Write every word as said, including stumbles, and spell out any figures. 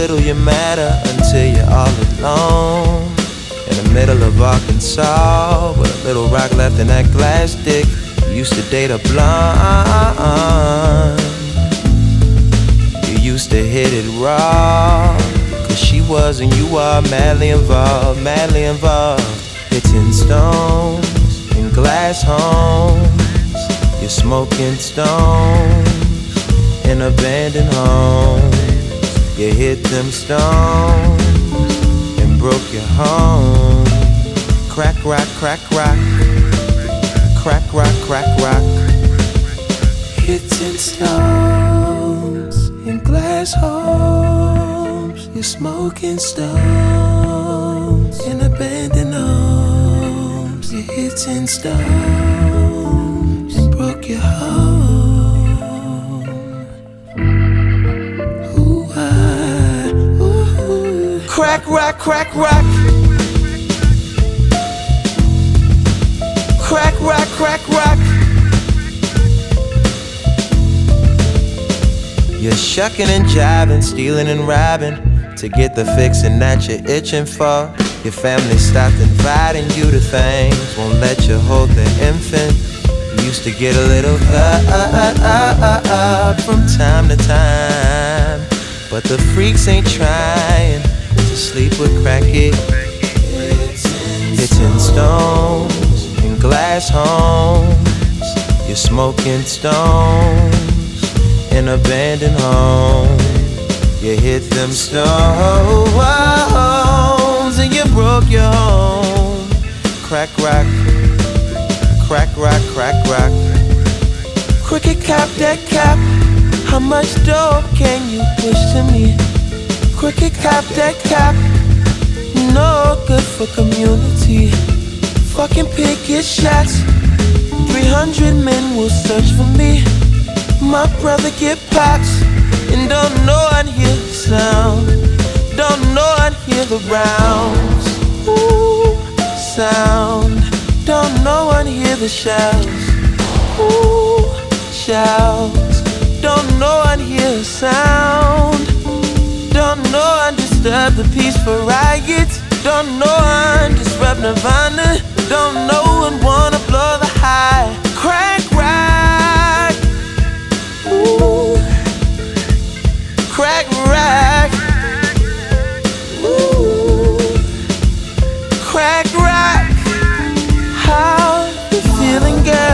little you matter until you're all alone in the middle of Arkansas with a little rock left in that glass dick. You used to date a blonde. You used to hit it raw, cause she was and you are madly involved, madly involved. Hitting stones in glass homes. You're smoking stones in abandoned homes. You hit them stones and broke your home. Crack, rock, crack, rock. Crack, rock, crack, rock. Hitting stones in glass homes. You're smoking stones in abandoned homes. You're hitting stones and broke your home. Ooh, I, ooh. Crack, rock, crack, rock. Crack, rock, crack, rock. You're shucking and jiving, stealing and robbing to get the fixin' that you're itching for. Your family stopped inviting you to things, won't let you hold the infant. You used to get a little uh, uh, uh, uh, uh, from time to time, but the freaks ain't trying to sleep with crackhead. Hitting stones in glass homes. You're smoking stones in abandoned homes. You hit them stones and you broke your home. Crack, rock, crack, rock, crack, rock. Cricket cap, dead cap. How much dope can you push to me? Cricket cap, dead cap. No good for community. Fucking picket shots. Three hundred men will search for me. My brother get pops and don't know I'd hear the sound. Don't know I'd hear the rounds. Ooh, sound. Don't know I'd hear the shouts. Ooh, shouts. Don't know I'd hear a sound. Don't know I'd disturb the peaceful riots. Don't know I'd disrupt Nirvana. Don't know I'd wanna blow the high. Crack rock. Ooh. Crack rock. Ooh. Crack rock. How you feeling, girl?